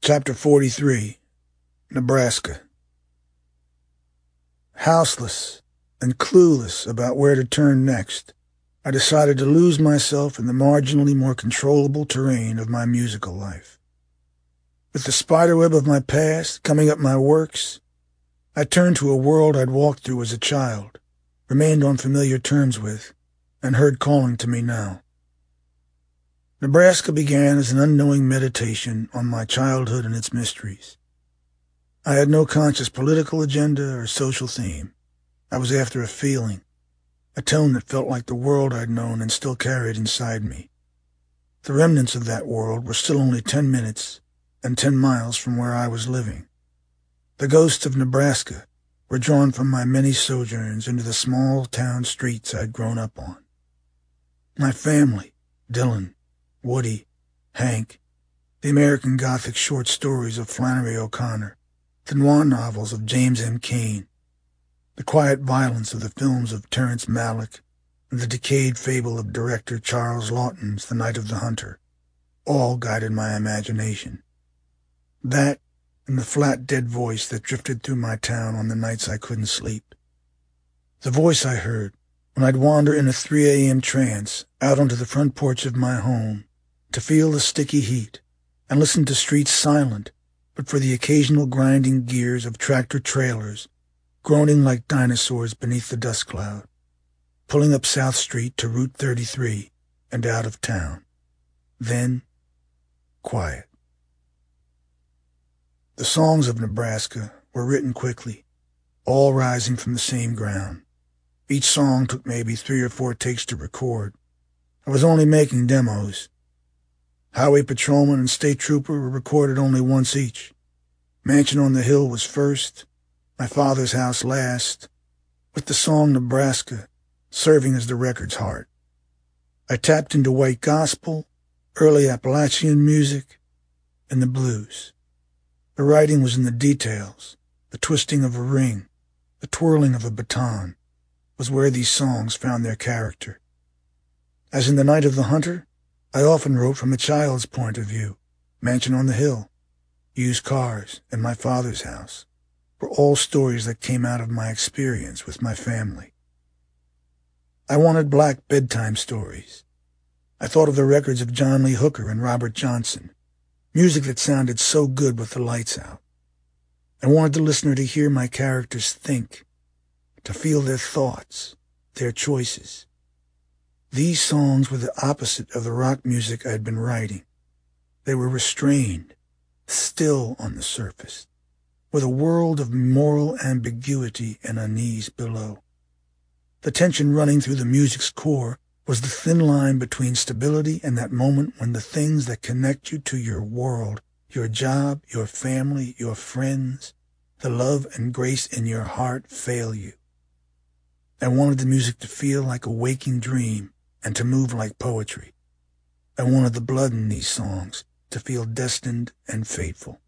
Chapter 43, Nebraska. Houseless and clueless about where to turn next, I decided to lose myself in the marginally more controllable terrain of my musical life. With the spiderweb of my past coming up my works, I turned to a world I'd walked through as a child, remained on familiar terms with, and heard calling to me now. Nebraska began as an unknowing meditation on my childhood and its mysteries. I had no conscious political agenda or social theme. I was after a feeling, a tone that felt like the world I'd known and still carried inside me. The remnants of that world were still only 10 minutes and 10 miles from where I was living. The ghosts of Nebraska were drawn from my many sojourns into the small town streets I'd grown up on. My family, Dylan, Woody, Hank, the American Gothic short stories of Flannery O'Connor, the noir novels of James M. Cain, the quiet violence of the films of Terrence Malick, and the decayed fable of director Charles Laughton's The Night of the Hunter, all guided my imagination. That and the flat, dead voice that drifted through my town on the nights I couldn't sleep. The voice I heard when I'd wander in a 3 a.m. trance out onto the front porch of my home to feel the sticky heat and listen to streets silent but for the occasional grinding gears of tractor-trailers groaning like dinosaurs beneath the dust cloud, pulling up South Street to Route 33 and out of town. Then, quiet. The songs of Nebraska were written quickly, all rising from the same ground. Each song took maybe 3 or 4 takes to record. I was only making demos. Highway Patrolman and State Trooper were recorded only once each. Mansion on the Hill was first, My Father's House last, with the song Nebraska serving as the record's heart. I tapped into white gospel, early Appalachian music, and the blues. The writing was in the details. The twisting of a ring, the twirling of a baton, was where these songs found their character. As in The Night of the Hunter, I often wrote from a child's point of view. Mansion on the Hill, Used Cars, and My Father's House were all stories that came out of my experience with my family. I wanted black bedtime stories. I thought of the records of John Lee Hooker and Robert Johnson, music that sounded so good with the lights out. I wanted the listener to hear my characters think, to feel their thoughts, their choices. These songs were the opposite of the rock music I had been writing. They were restrained, still on the surface, with a world of moral ambiguity and unease below. The tension running through the music's core was the thin line between stability and that moment when the things that connect you to your world, your job, your family, your friends, the love and grace in your heart fail you. I wanted the music to feel like a waking dream and to move like poetry. I wanted the blood in these songs to feel destined and fateful.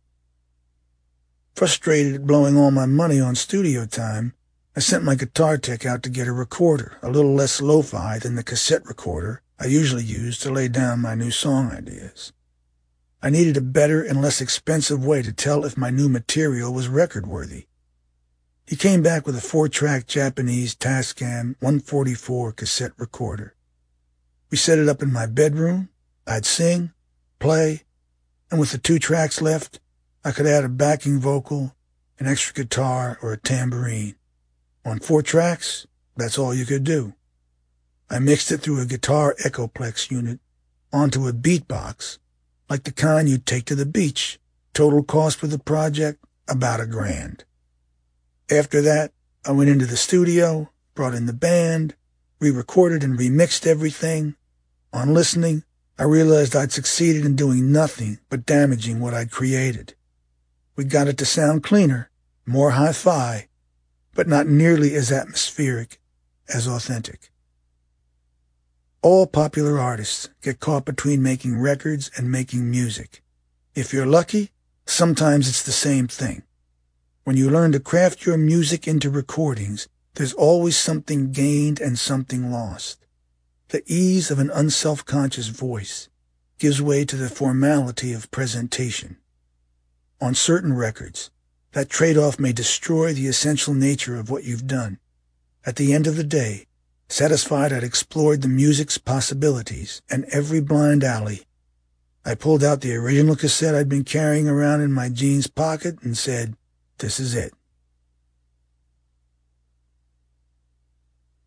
Frustrated at blowing all my money on studio time, I sent my guitar tech out to get a recorder, a little less lo-fi than the cassette recorder I usually use to lay down my new song ideas. I needed a better and less expensive way to tell if my new material was record-worthy. He came back with a 4-track Japanese Tascam 144 cassette recorder. We set it up in my bedroom. I'd sing, play, and with the 2 tracks left, I could add a backing vocal, an extra guitar, or a tambourine. On 4 tracks, that's all you could do. I mixed it through a guitar Echoplex unit onto a beatbox, like the kind you'd take to the beach. Total cost for the project, about $1,000. After that, I went into the studio, brought in the band, re-recorded and remixed everything. On listening, I realized I'd succeeded in doing nothing but damaging what I'd created. We got it to sound cleaner, more hi-fi, but not nearly as atmospheric, as authentic. All popular artists get caught between making records and making music. If you're lucky, sometimes it's the same thing. When you learn to craft your music into recordings, there's always something gained and something lost. The ease of an unself-conscious voice gives way to the formality of presentation. On certain records, that trade-off may destroy the essential nature of what you've done. At the end of the day, satisfied I'd explored the music's possibilities and every blind alley, I pulled out the original cassette I'd been carrying around in my jeans pocket and said, "This is it."